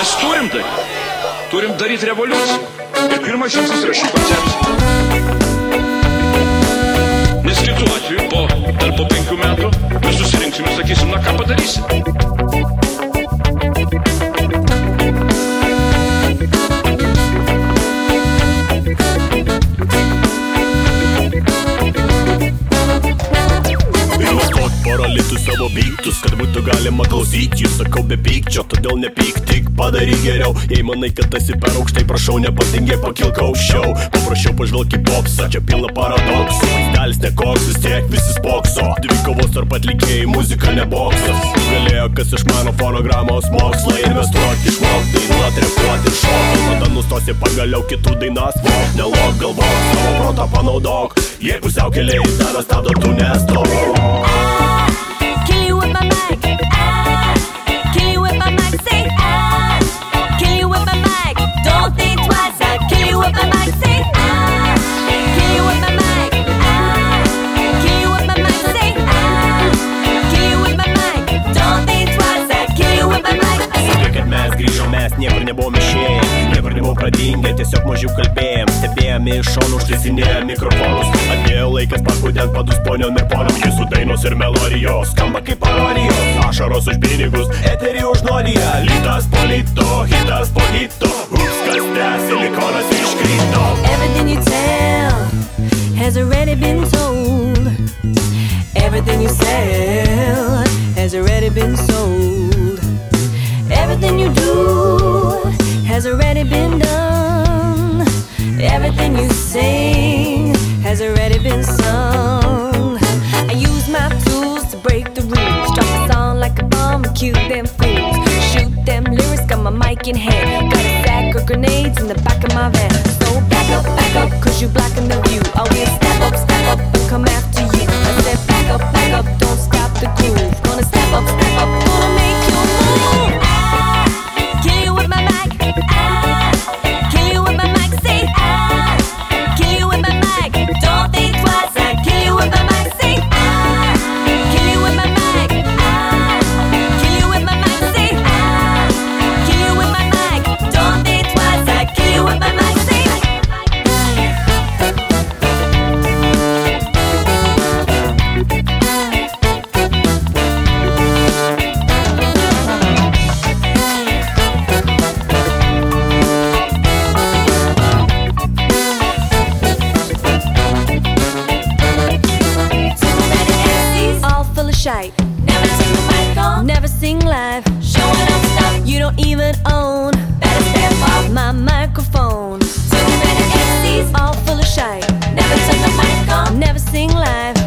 Mes turim daryti revoliuciją. Ir pirmas žingsnis yra ši koncepcija. Nes kitų atveju, dar po 5 metų, mes susirinksim ir sakysim, na ką padarysim. Paralitų savo byktus, kad būtų galima klausyti jų, sakau be pykčio, todėl nepyk, tik padaryk geriau. Jei manai, kad esi per aukštai, prašau, nepatingė, pakilk aukščiau. Paprašiau pažvelk į popsą, čia pilna paradoksų. Vaizdelis nekoks, vis tiek visi spokso. Dvikovos tarp atlikėjai, muzika ne boksas. Galėjo, kas išmano fonogramos mokslą. Investuok, išmok, dainuot, repuot ir šok. Tada nustosi pagaliau kitų dainas. Vok, nelok, galvok, savo protą panaudok. Jei pusiaukeliai tave stabdo, tu nestok. Kill you with my mic, kill you with my mic, say kill you with my mic, don't think twice, kill you with my mic, say kill you with my mic, kill you with my mic, say kill you with my mic, don't think twice, kill you with my mic. Sakė, kad mes grįžom, mes niekur nebuvom išėję, niekur nebuvom pradingę, tiesiog mažiau kalbėjom, stebėjome iš šonų, užtaisinėjom mikrofonus. Atėjo laikas pakudent padus poniom ir poniom, jūsų dainos ir melodijos skamba kaip parodijos. Ašaros už pinigus, eterį už nuodiją, litas po lito, hitas po hito. Kas tęs, silikonas iškrito. Everything you tell has already been told. Everything you sell has already been sold. Everything you do has already been done. Everything you sing has already been sung. I use my tools to break the rules. Drop a song like a bomb and cue them fools. Shoot them lyrics, got my mic in hand. Got a sack of grenades in the back of my van. So back up, cause you blocking the view. I will step up, and come after you. I said back up, don't stop the groove. Gonna step up, gonna make you move. Kill you with my mic, kill you with my mic, say kill you with my mic, don't think twice, kill you with my mic, say kill you with my mic, kill you with my mic, say kill you with my mic, don't think twice, kill you with my mic, say. Shite. Never take the mic on, never sing live, showing off stuff you don't even own. Better step off my microphone. Too many MCs, all full of shite. Never turn the mic on, never sing live,